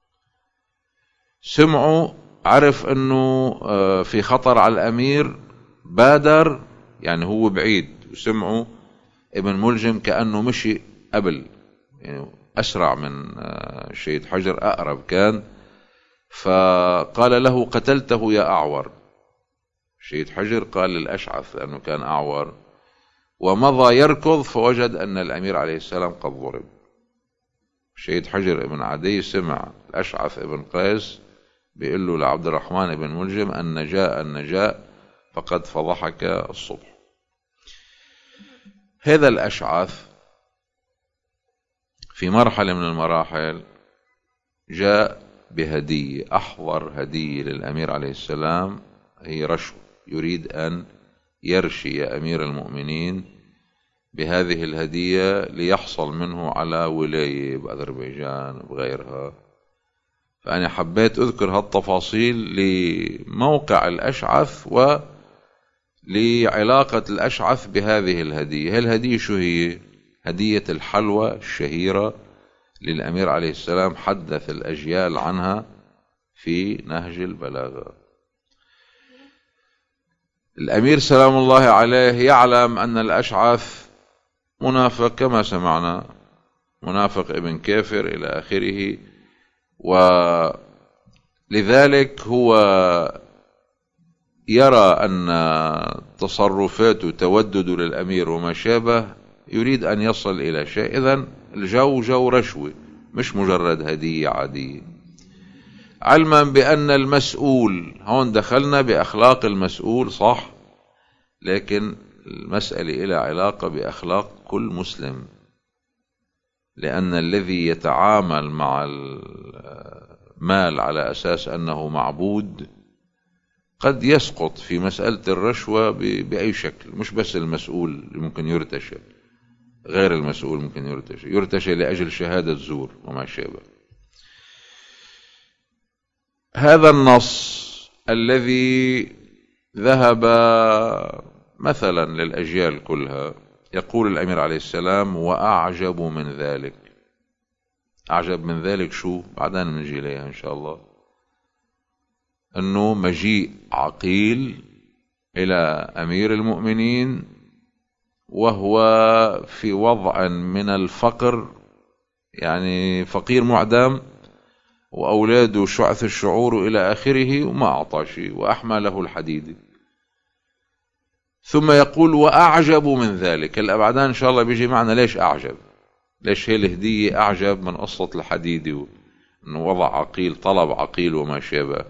سمعوا، عرف أنه في خطر على الأمير، بادر، يعني هو بعيد، وسمعوا ابن ملجم كأنه مشي قبل، يعني أسرع من الشهيد حجر، أقرب كان، فقال له: قتلته يا أعور. الشهيد حجر قال للأشعث لأنه كان أعور، ومضى يركض فوجد أن الأمير عليه السلام قد ضرب. الشهيد حجر ابن عدي سمع الأشعث ابن قيس بيقول له لعبد الرحمن بن ملجم: النجاء النجاء فقد فضحك الصبح. هذا الأشعث في مرحلة من المراحل جاء بهدية، أحضر هدية للأمير عليه السلام، هي رشوة، يريد أن يرشي أمير المؤمنين بهذه الهدية ليحصل منه على ولاية بأذربيجان وغيرها. فأنا حبيت أذكر هالتفاصيل لموقع الأشعث ولعلاقة الأشعث بهذه الهدية. الهدية شو هي؟ هدية الحلوى الشهيرة للأمير عليه السلام، حدث الأجيال عنها في نهج البلاغة. الأمير سلام الله عليه يعلم أن الأشعث منافق كما سمعنا، منافق ابن كافر إلى آخره، ولذلك هو يرى أن تصرفاته تودد للأمير وما شابه، يريد أن يصل إلى شيء. إذن الجو جو رشوة، مش مجرد هدية عادية، علما بأن المسؤول، هون دخلنا بأخلاق المسؤول صح، لكن المسألة إلى علاقة بأخلاق كل مسلم، لأن الذي يتعامل مع المال على أساس أنه معبود قد يسقط في مسألة الرشوة بأي شكل. مش بس المسؤول ممكن يرتشي، غير المسؤول ممكن يرتشي لأجل شهادة زور وما شابه. هذا النص الذي ذهب مثلا للأجيال كلها، يقول الأمير عليه السلام: وأعجب من ذلك. أعجب من ذلك شو؟ بعدين نجي إليها إن شاء الله. أنه مجيء عقيل إلى أمير المؤمنين وهو في وضع من الفقر، يعني فقير معدم، وأولاده شعث الشعور إلى آخره، وما أعطى شيء، وأحمى له الحديد. ثم يقول: وأعجب من ذلك. هلا بعدين إن شاء الله بيجي معنا ليش أعجب، ليش هي الهدية أعجب من قصة الحديد، وأنه وضع عقيل، طلب عقيل وما شابه.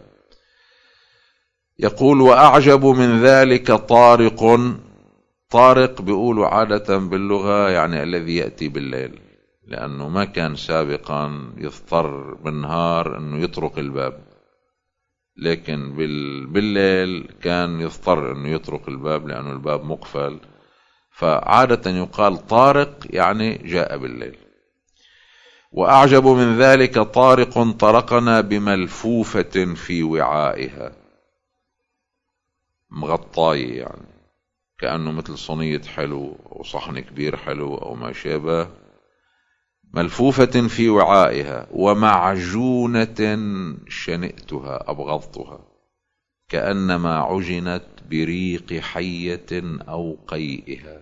يقول: وأعجب من ذلك طارق. طارق بيقولوا عادة باللغة يعني الذي يأتي بالليل، لأنه ما كان سابقا يضطر بالنهار أنه يطرق الباب، لكن بالليل كان يضطر أنه يطرق الباب لأنه الباب مقفل، فعادة يقال طارق يعني جاء بالليل. وأعجب من ذلك طارق طرقنا بملفوفة في وعائها، مغطاية، يعني كأنه مثل صينية حلو أو صحن كبير حلو أو ما شابه، ملفوفة في وعائها. ومعجونة شنئتها، أبغضتها، كأنما عجنت بريق حية أو قيئها.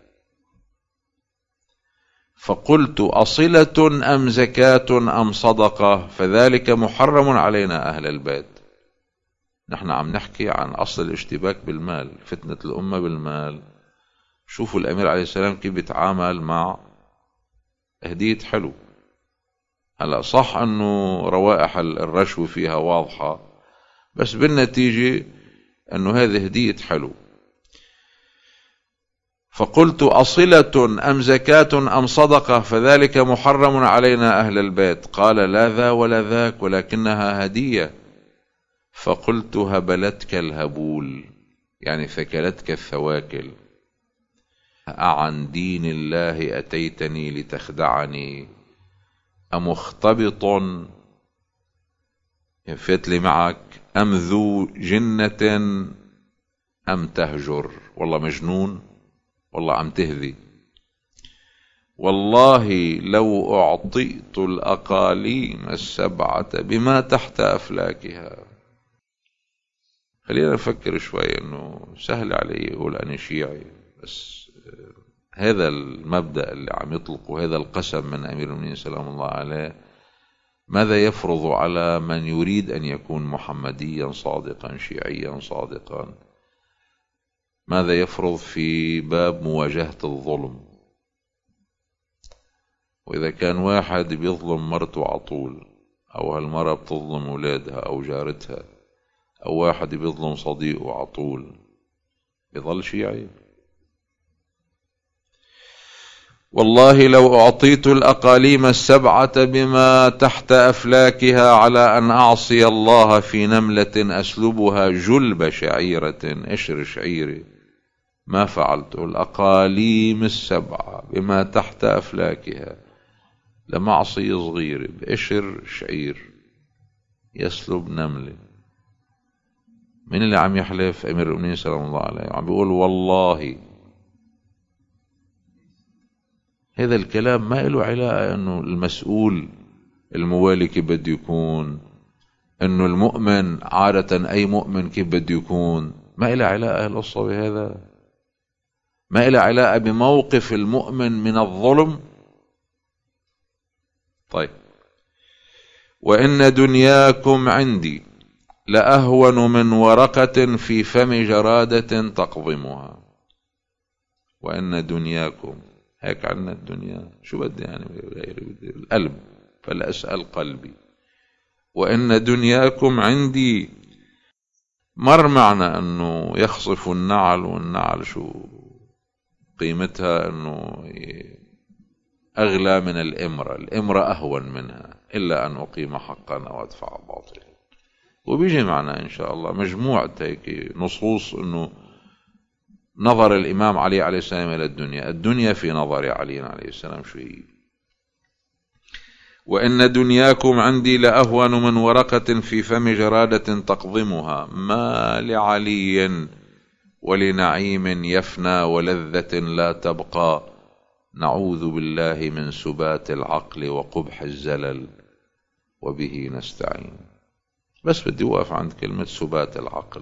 فقلت: أصلة أم زكاة أم صدقة؟ فذلك محرم علينا أهل البيت. نحن عم نحكي عن أصل الاشتباك بالمال، فتنة الأمة بالمال. شوفوا الأمير عليه السلام كيف بيتعامل مع هدية حلو، هلا صح أنه روائح الرشوة فيها واضحة، بس بالنتيجة أنه هذه هدية حلو. فقلت أصلة أم زكاة أم صدقة؟ فذلك محرم علينا أهل البيت. قال لا ذا ولا ذاك، ولكنها هدية. فقلت هبلتك الهبول، يعني ثكلتك الثواكل. أعن دين الله أتيتني لتخدعني، أمختبط ينفت لي معك، أم ذو جنة أم تهجر؟ والله مجنون، والله عم تهذي. والله لو أعطيت الأقاليم السبعة بما تحت أفلاكها. خلينا نفكر شوي، انه سهل علي يقول انا شيعي، بس هذا المبدأ اللي عم يطلقه، هذا القسم من امير المؤمنين سلام الله عليه، ماذا يفرض على من يريد ان يكون محمديا صادقا شيعيا صادقا؟ ماذا يفرض في باب مواجهة الظلم؟ واذا كان واحد بيظلم مرته عطول، او هالمرة بتظلم اولادها او جارتها، أو واحد بيظلم صديقه عطول، يظل شيعي؟ والله لو أعطيت الأقاليم السبعة بما تحت أفلاكها على أن أعصي الله في نملة أسلبها جلب شعيرة، قشر شعيرة، ما فعلته. الأقاليم السبعة بما تحت أفلاكها، لمعصية صغيرة بقشر شعير يسلب نملة. من اللي عم يحلف؟ أمير المؤمنين سلام الله عليه، عم بيقول والله. هذا الكلام ما له علاقة أنه المسؤول الموالي كيف بده يكون، أنه المؤمن عادة أي مؤمن كيف بده يكون، ما له علاقة القصة بهذا، ما له علاقة بموقف المؤمن من الظلم. طيب، وإن دنياكم عندي لأهون من ورقة في فم جرادة تقضمها. وإن دنياكم، هيك عنا الدنيا، شو بدي يعني القلب، فلأسأل قلبي. وإن دنياكم عندي، مر معنا أنه يخصف النعل، والنعل شو قيمتها؟ أنه أغلى من الإمرة، الإمرة أهون منها، إلا أن أقيم حقا أو أدفع باطلا. وبيجي معنا إن شاء الله مجموعة هيك نصوص أنه نظر الإمام علي عليه السلام إلى الدنيا، الدنيا في نظر علي عليه السلام شو هي. وإن دنياكم عندي لأهون من ورقة في فم جرادة تقضمها، ما لعلي ولنعيم يفنى ولذة لا تبقى، نعوذ بالله من سبات العقل وقبح الزلل، وبه نستعين. بس بدي أوقف عند كلمة سبات العقل.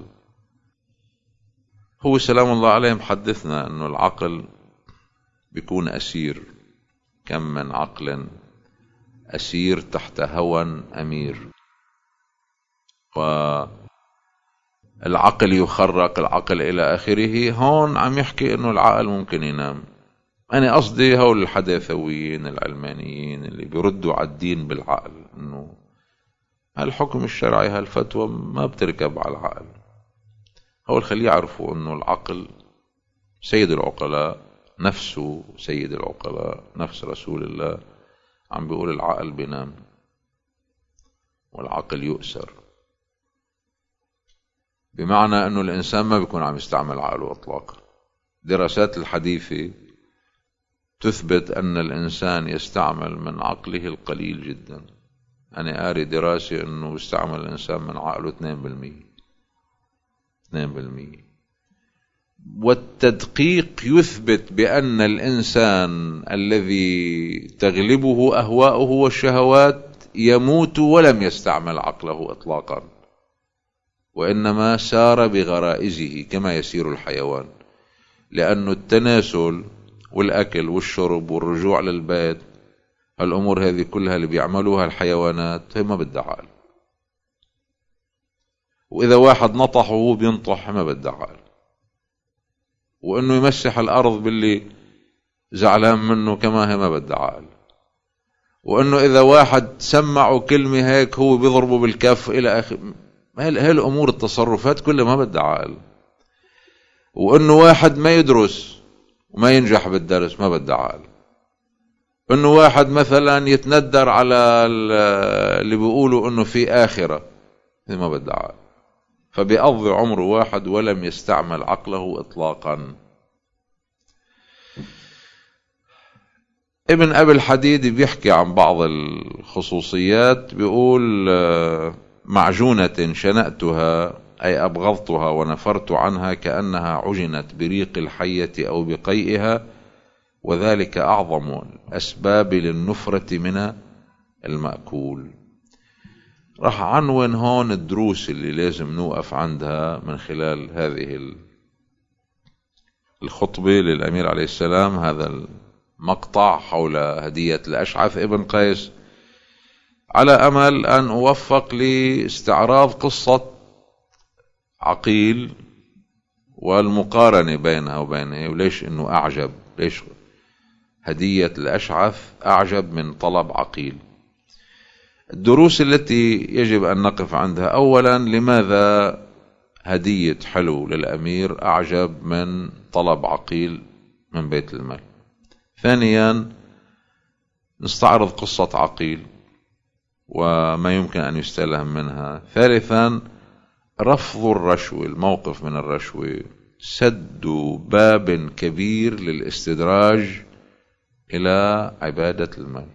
هو سلام الله عليه محدثنا أنه العقل بيكون أسير، كم من عقل أسير تحت هوى أمير. والعقل يخرق، العقل إلى آخره. هون عم يحكي أنه العقل ممكن ينام. أنا قصدي هول الحداثويين العلمانيين اللي بيردوا على الدين بالعقل، أنه هالحكم الشرعي هالفتوى ما بتركب على العقل. هول خليه يعرفوا أنه العقل سيد العقلاء، نفسه سيد العقلاء، نفس رسول الله عم بيقول العقل بينام والعقل يؤسر، بمعنى أنه الإنسان ما بيكون عم يستعمل عقله إطلاقا. دراسات الحديثة تثبت أن الإنسان يستعمل من عقله القليل جدا. أنا قاري دراسة أنه يستعمل الإنسان من عقله 2%. والتدقيق يثبت بأن الإنسان الذي تغلبه أهواؤه والشهوات يموت ولم يستعمل عقله إطلاقا، وإنما سار بغرائزه كما يسير الحيوان. لأن التناسل والأكل والشرب والرجوع للبيت، الأمور هذه كلها اللي بيعملوها الحيوانات هي ما بدها عقل. وإذا واحد نطح وهو بينطح ما بدها عقل. وإنه يمسح الأرض باللي زعلان منه كما هي ما بدها عقل. وانه اذا واحد سمعوا كلمة هيك هو بيضربه بالكف الى اخر. هاي الامور التصرفات كلها ما بدها عقل. وانه واحد ما يدرس وما ينجح بالدرس ما بدها عقل. انه واحد مثلا يتندر على اللي بيقولوا انه في آخرة، ما بدها عقل. فبيقضي عمره واحد ولم يستعمل عقله اطلاقا. ابن أبي الحديد بيحكي عن بعض الخصوصيات، بيقول معجونة شنأتها أي أبغضتها ونفرت عنها كأنها عجنت بريق الحية أو بقيئها، وذلك أعظم الأسباب للنفرة من المأكول. راح عنون هون الدروس اللي لازم نوقف عندها من خلال هذه الخطبة للأمير عليه السلام، هذا المقطع حول هدية الأشعث ابن قيس، على أمل أن أوفق لاستعراض قصة عقيل والمقارنة بينها وبينه، وليش إنه أعجب، ليش هدية الأشعث أعجب من طلب عقيل. الدروس التي يجب أن نقف عندها: أولا، لماذا هدية حلو للأمير أعجب من طلب عقيل من بيت المال؟ ثانيا، نستعرض قصة عقيل وما يمكن أن يستلهم منها. ثالثا، رفض الرشوة، الموقف من الرشوة سد باب كبير للاستدراج إلى عبادة المال.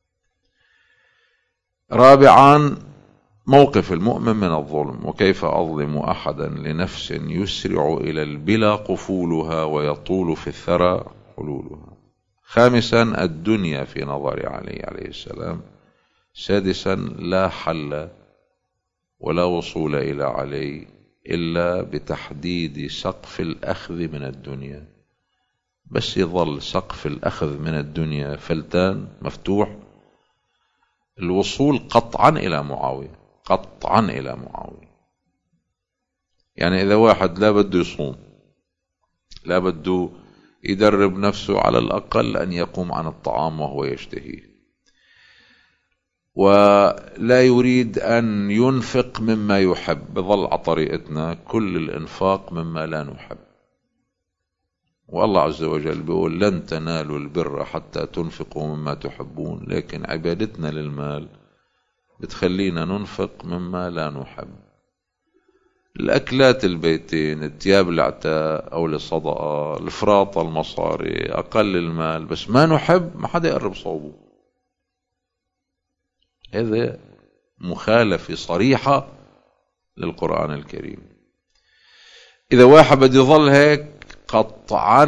رابعا، موقف المؤمن من الظلم، وكيف أظلم أحدا لنفس يسرع إلى البلا قفولها ويطول في الثرى حلولها. خامسا، الدنيا في نظر علي عليه السلام. سادسا، لا حل ولا وصول إلى علي إلا بتحديد سقف الأخذ من الدنيا. بس يظل سقف الأخذ من الدنيا فلتان مفتوح، الوصول قطعا إلى معاوية، قطعا إلى معاوية. يعني إذا واحد لا بده يصوم، لا بده يدرب نفسه على الأقل أن يقوم عن الطعام وهو يشتهيه، ولا يريد أن ينفق مما يحب، بظل على طريقتنا كل الإنفاق مما لا نحب. والله عز وجل بيقول: لن تنالوا البر حتى تنفقوا مما تحبون. لكن عبادتنا للمال بتخلينا ننفق مما لا نحب. الأكلات البيتين، التياب العتاء أو للصدقة، الفراطة، المصاري، أقل المال، بس ما نحب، ما حدا يقرب صوبه. هذا مخالفة صريحة للقرآن الكريم. إذا واحد بده يظل هيك قطعا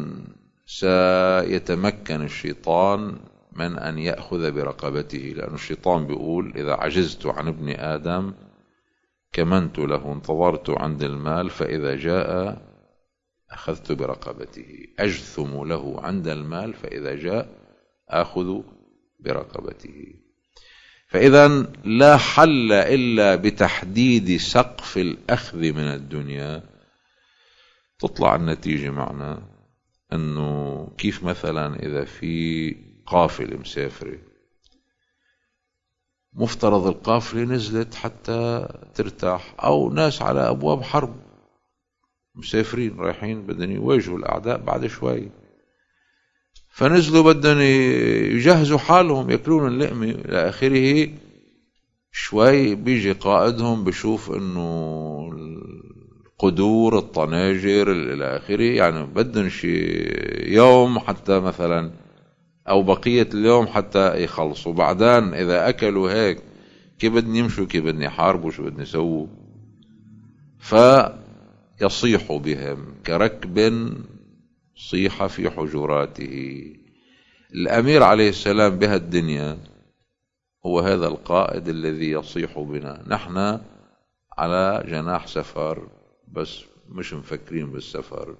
سيتمكن الشيطان من أن يأخذ برقبته، لأن الشيطان بيقول: إذا عجزت عن ابن آدم كمنت له، انتظرت عند المال فإذا جاء أخذت برقبته، أجثم له عند المال فإذا جاء أخذ برقبته. فإذا لا حل إلا بتحديد سقف الأخذ من الدنيا. تطلع النتيجة معنا أنه كيف مثلا إذا في قافلة مسافرة، مفترض القافلة نزلت حتى ترتاح، أو ناس على أبواب حرب مسافرين رايحين بدهم يواجهوا الأعداء بعد شوي، فنزلوا بدهم يجهزوا حالهم يأكلون اللقمة إلى آخره. شوي بيجي قائدهم بشوف إنه القدور، الطناجر إلى آخره، يعني بدهم شي يوم حتى مثلا أو بقية اليوم حتى يخلصوا. بعدين إذا أكلوا هيك كيف بدهم يمشوا، كيف بدهم يحاربوا، شو بدهم يسووا؟ فيصيح بهم كركب صيح في حجراته. الأمير عليه السلام بهالدنيا هو هذا القائد الذي يصيح بنا. نحن على جناح سفر بس مش مفكرين بالسفر.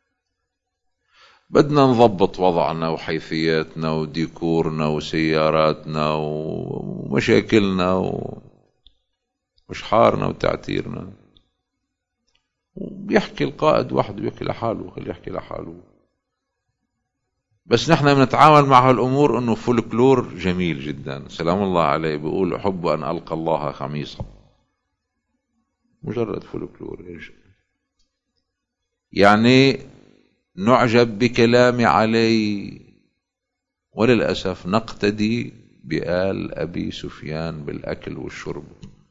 بدنا نضبط وضعنا وحيثياتنا وديكورنا وسياراتنا ومشاكلنا ومشحارنا وتعتيرنا. وبيحكي القائد وحده، بيحكي لحاله، خليه يحكي لحاله. بس نحن بنتعامل مع هالأمور أنه فولكلور جميل جدا. سلام الله عليه بيقول أحب أن ألقى الله خميصا، مجرد فولكلور. يعني نعجب بكلام علي، وللأسف نقتدي بآل أبي سفيان بالأكل والشرب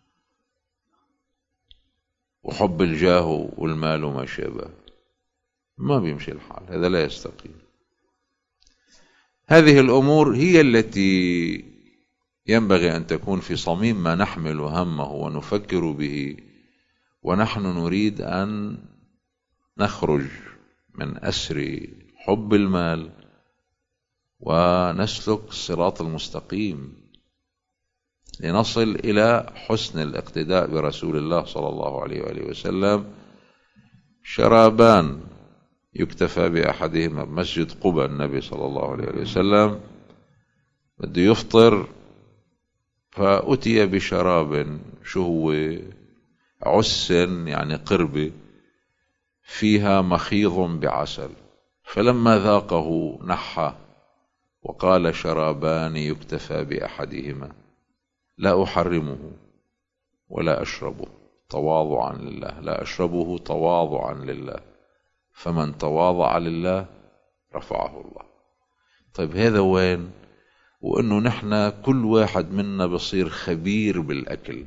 وحب الجاه والمال وما شابه. ما بيمشي الحال، هذا لا يستقيم. هذه الأمور هي التي ينبغي أن تكون في صميم ما نحمل همه ونفكر به، ونحن نريد أن نخرج من أسر حب المال ونسلك الصراط المستقيم لنصل إلى حسن الاقتداء برسول الله صلى الله عليه وآله وسلم. شرابان يكتفى بأحدهما بمسجد قباء. النبي صلى الله عليه وآله وسلم بده يفطر فأتي بشراب، شو هو؟ عس، يعني قربة فيها مخيض بعسل، فلما ذاقه نحى وقال شرابان يكتفى بأحدهما لا أحرمه ولا أشربه تواضعا لله، لا أشربه تواضعا لله، فمن تواضع لله رفعه الله. طيب هذا وين؟ وإنه نحن كل واحد منا بصير خبير بالأكل،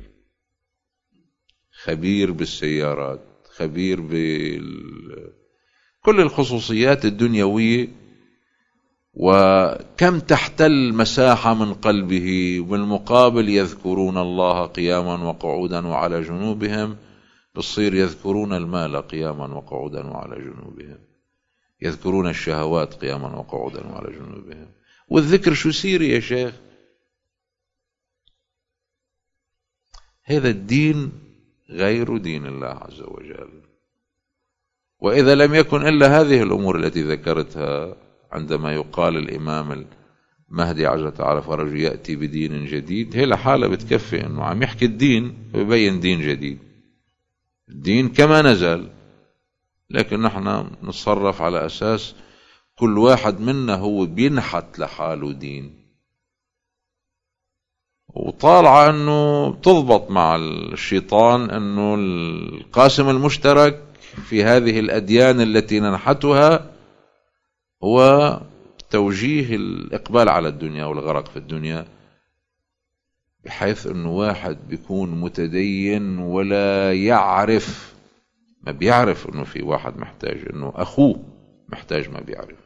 خبير بالسيارات، خبير كل الخصوصيات الدنيوية، وكم تحتل مساحة من قلبه. وبالمقابل يذكرون الله قياما وقعودا وعلى جنوبهم، بصير يذكرون المال قياما وقعودا وعلى جنوبهم، يذكرون الشهوات قياما وقعودا وعلى جنوبهم. والذكر شو يصير يا شيخ؟ هذا الدين غير دين الله عز وجل. وإذا لم يكن إلا هذه الأمور التي ذكرتها، عندما يقال الإمام المهدي عز وجل فرج يأتي بدين جديد، هي لحالة بتكفي إنه عم يحكي الدين ويبين دين جديد، الدين كما نزل. لكن نحن نتصرف على أساس كل واحد منا هو بينحت لحاله دين، وطالعة أنه تضبط مع الشيطان أنه القاسم المشترك في هذه الأديان التي ننحتها هو توجيه الإقبال على الدنيا والغرق في الدنيا، بحيث أنه واحد بيكون متدين ولا يعرف، ما بيعرف أنه في واحد محتاج، أنه أخوه محتاج، ما بيعرف.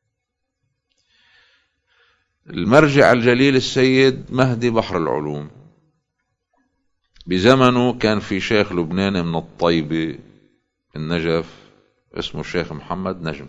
المرجع الجليل السيد مهدي بحر العلوم، بزمنه كان في شيخ لبناني من الطيبة النجف اسمه الشيخ محمد نجم.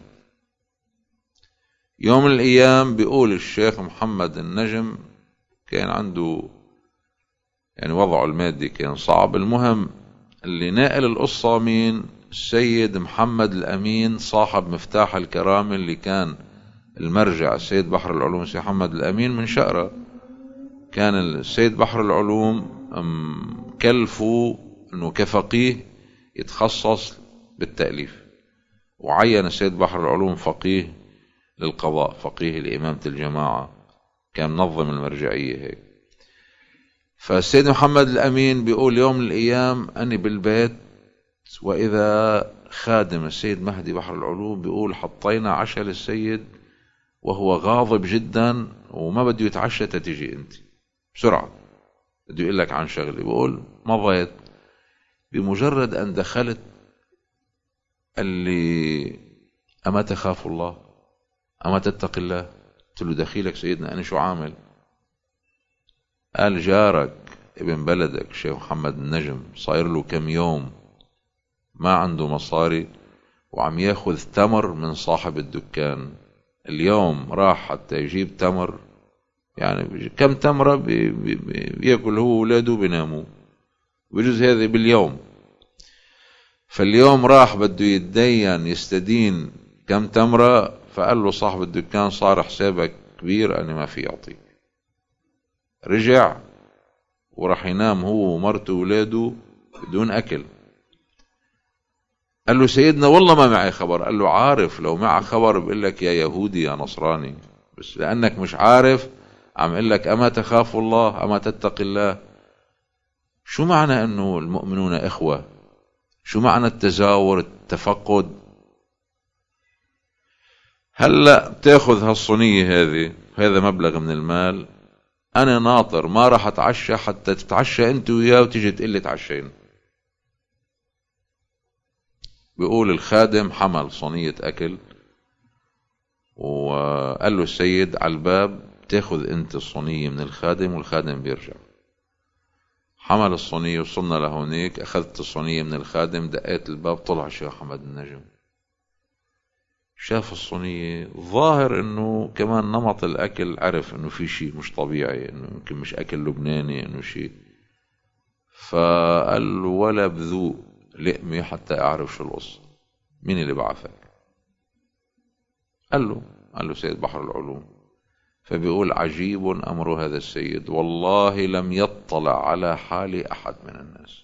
يوم من الأيام بيقول الشيخ محمد النجم كان عنده يعني وضعه المادي كان صعب. المهم اللي ناقل القصة مين؟ السيد محمد الأمين صاحب مفتاح الكرامة، اللي كان المرجع السيد بحر العلوم السيد محمد الأمين من شقرة. كان السيد بحر العلوم كلفوا أنه كفقيه يتخصص بالتأليف، وعين السيد بحر العلوم فقيه للقضاء، فقيه لإمامة الجماعة، كان منظم المرجعية هيك. فالسيد محمد الأمين بيقول يوم من الأيام أنا بالبيت، وإذا خادم السيد مهدي بحر العلوم بيقول حطينا عشاء للسيد وهو غاضب جدا وما بده يتعشى تتيجي انت بسرعة، بده يقول لك عن شغلي. بقول مضيت، بمجرد أن دخلت قال لي أما تخاف الله؟ أما تتقي الله؟ قلت له دخيلك سيدنا أنا شو عامل؟ قال جارك ابن بلدك الشيخ محمد النجم صاير له كم يوم ما عنده مصاري وعم ياخذ تمر من صاحب الدكان. اليوم راح حتى يجيب تمر، يعني كم تمرة بياكل هو وولاده بيناموا، بجوز هذا باليوم. فاليوم راح بده يتدين يستدين كم تمرة، فقال له صاحب الدكان صار حسابك كبير أنا ما في أعطيك. رجع وراح ينام هو ومرته وولاده بدون أكل. قال له سيدنا والله ما معي خبر. قال له عارف لو معك خبر بقول لك يا يهودي يا نصراني، بس لأنك مش عارف عم قل لك أما تخاف الله أما تتقي الله. شو معنى أنه المؤمنون إخوة؟ شو معنى التزاور التفقد؟ هلأ بتاخذ هالصينية هذه، هذا مبلغ من المال، أنا ناطر ما راح أتعشى حتى تتعشى أنت وياه وتيجي تقول لي تعشينا. بيقول الخادم حمل صينية أكل وقال له السيد على الباب تاخذ أنت الصينية من الخادم والخادم بيرجع. حمل الصينية وصلنا لهونيك، أخذت الصينية من الخادم، دقيت الباب، طلع الشيخ أحمد النجم شاف الصينية، ظاهر انه كمان نمط الاكل عرف انه في شيء مش طبيعي، انه يمكن مش اكل لبناني انه شيء، فقال له ولا بذوق لقمة حتى اعرف شو القصة، مين اللي بعثك؟ قال له سيد بحر العلوم. فبيقول عجيب امر هذا السيد، والله لم يطلع على حال احد من الناس.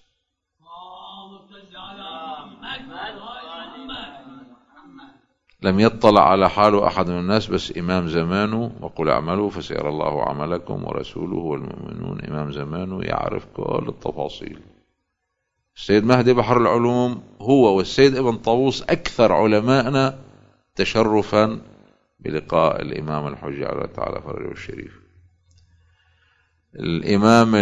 لم يطلع على حاله أحد من الناس، بس إمام زمانه، وقل اعملوا فسيرى الله عملكم ورسوله والمؤمنون، إمام زمانه يعرف كل التفاصيل. السيد مهدي بحر العلوم هو والسيد ابن طاووس أكثر علمائنا تشرفا بلقاء الإمام الحجة على تعالى فرجه الشريف. الإمام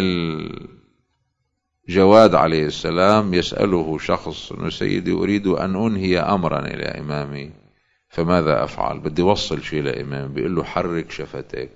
الجواد عليه السلام يسأله شخص أنه سيدي أريد أن أنهي أمرا إلى إمامي فماذا أفعل؟ بدي وصل شيء لإمام. بيقول له حرك شفتيك.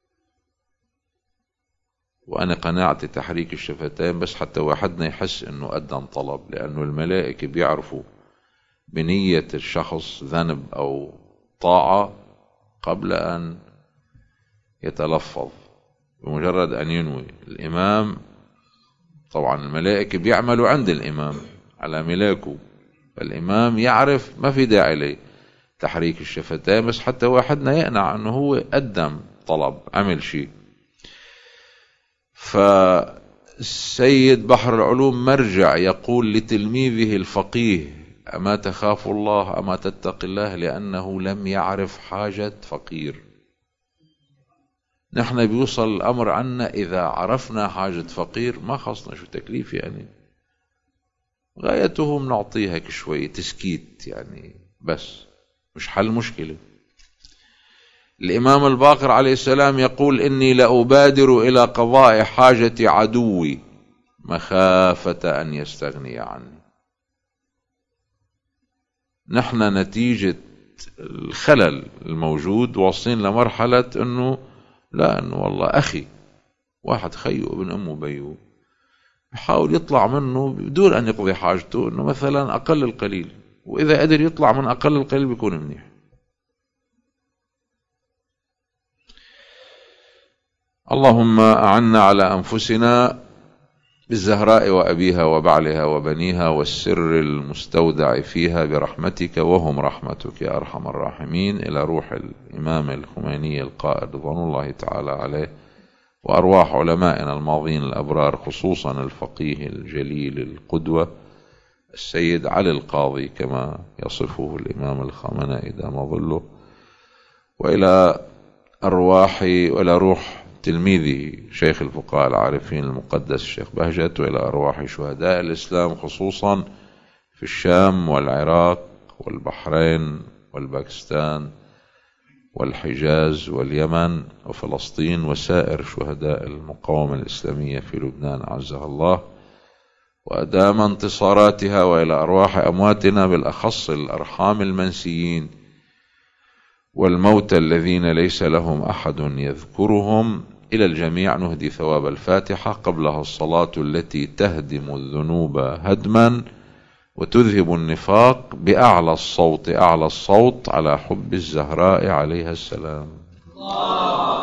وأنا قناعتي تحريك الشفتين بس حتى واحدنا يحس أنه قدم طلب، لأنه الملائكة بيعرفوا بنية الشخص ذنب أو طاعة قبل أن يتلفظ، بمجرد أن ينوي. الإمام طبعا الملائكة بيعملوا عند الإمام على ملاكه، فالإمام يعرف ما في داعي ليه تحريك الشفتين بس حتى واحدنا يقنع أنه هو قدم طلب، عمل شيء. فالسيد بحر العلوم مرجع يقول لتلميذه الفقيه أما تخاف الله أما تتقي الله، لأنه لم يعرف حاجة فقير. نحن بيوصل الأمر عنا إذا عرفنا حاجة فقير ما خصنا شو تكليف، يعني غايتهم نعطيها شوي تسكيت يعني، بس مش حل مشكلة. الإمام الباقر عليه السلام يقول إني لأبادر إلى قضاء حاجة عدوي مخافة أن يستغني عني. نحن نتيجة الخلل الموجود واصلين لمرحلة إنه لا، إنه والله أخي واحد خيو ابن أمه بيو يحاول يطلع منه بدون أن يقضي حاجته، إنه مثلا أقل القليل، وإذا قدر يطلع من أقل القليل بيكون منيح. اللهم أعنا على أنفسنا بالزهراء وأبيها وبعلها وبنيها والسر المستودع فيها برحمتك وهم رحمتك يا أرحم الراحمين. إلى روح الإمام الخميني القائد رضوان الله تعالى عليه، وأرواح علمائنا الماضين الأبرار، خصوصا الفقيه الجليل القدوة السيد علي القاضي كما يصفه الإمام الخامنئي دام ظله، وإلى أرواح وإلى روح تلميذه شيخ الفقهاء العارفين المقدس الشيخ بهجت، وإلى أرواح شهداء الإسلام خصوصا في الشام والعراق والبحرين والباكستان والحجاز واليمن وفلسطين وسائر شهداء المقاومة الإسلامية في لبنان عزها الله وأدام انتصاراتها، وإلى أرواح أمواتنا بالأخص الأرحام المنسيين والموتى الذين ليس لهم أحد يذكرهم. إلى الجميع نهدي ثواب الفاتحة قبلها الصلاة التي تهدم الذنوب هدما وتذهب النفاق بأعلى الصوت على حب الزهراء عليها السلام.